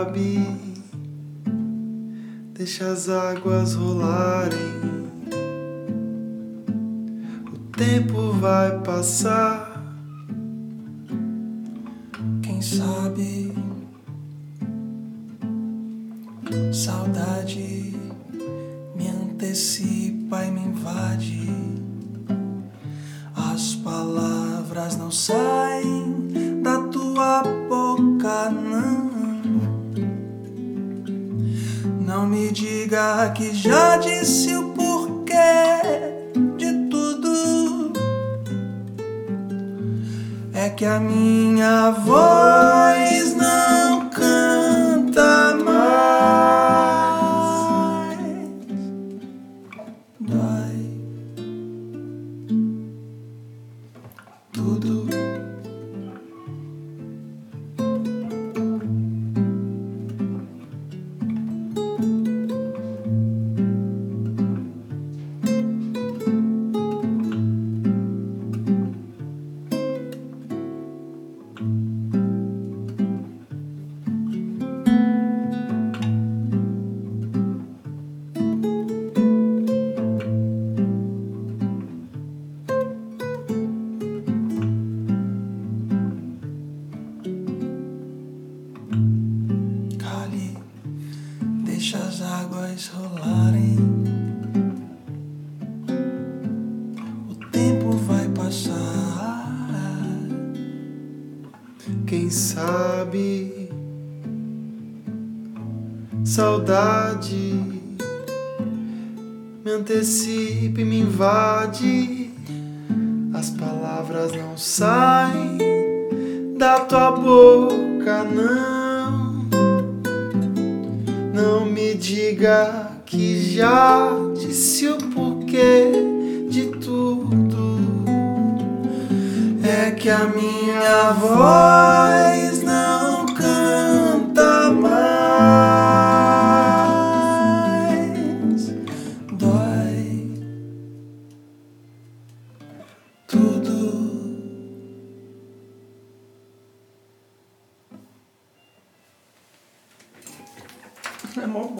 sabe, deixa as águas rolarem. O tempo vai passar. Quem sabe saudade me antecipa e me invade. As palavras não saem da tua boca, não. Não me diga que já disse o porquê de tudo. É que a minha voz não canta mais. Dói tudo. Cale, deixa as águas rolarem. O tempo vai passar. Quem sabe saudade me antecipa e me invade. As palavras não saem da tua boca, não. Não me diga que já disse o porquê de tudo. É que a minha voz não canta mais. Dói tudo. É mó bom.